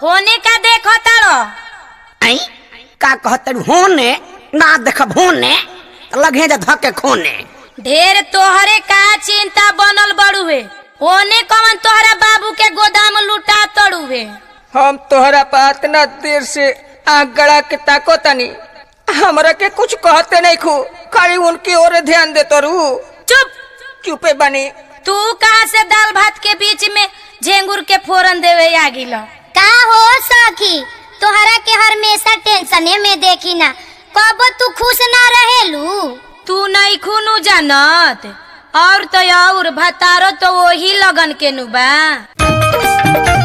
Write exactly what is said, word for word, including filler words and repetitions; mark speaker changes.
Speaker 1: होने का देखो तारो
Speaker 2: आई का कहत होने ना देखब होने लगे जा धके खोने।
Speaker 1: ढेर तोहरे का चिंता बनल बड़ुए होने कौन तोहरा बाबू के गोदाम लुटा तड़ुए।
Speaker 3: हम तोहरा बात न देर से आग गड़ा के ताको तनी हमरा के कुछ कहते नहीं खू खाली उनकी ओर ध्यान दे तो रू।
Speaker 1: चुप
Speaker 3: चुपे बनी।
Speaker 1: तू कहाँ से दाल भात के बीच में झेंगुर के फोरन देवे आगिल
Speaker 4: का हो सखी तोहरा के हमेशा टेंशने में देखी ना कब तू खुश ना रहेलू।
Speaker 1: तू नहीं खूनू जानत और तो और भतारो तो वही लगन के नु बा।